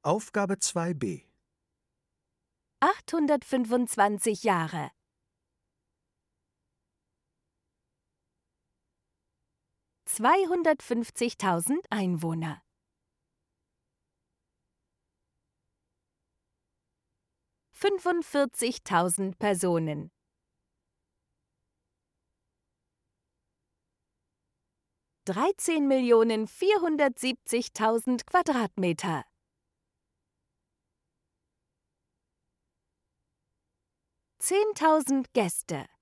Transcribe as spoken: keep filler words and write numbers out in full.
Aufgabe zwei b. achthundertfünfundzwanzig Jahre. zweihundertfünfzigtausend Einwohner. fünfundvierzigtausend Personen. dreizehn Millionen vierhundertsiebzigtausend Quadratmeter. zehntausend Gäste.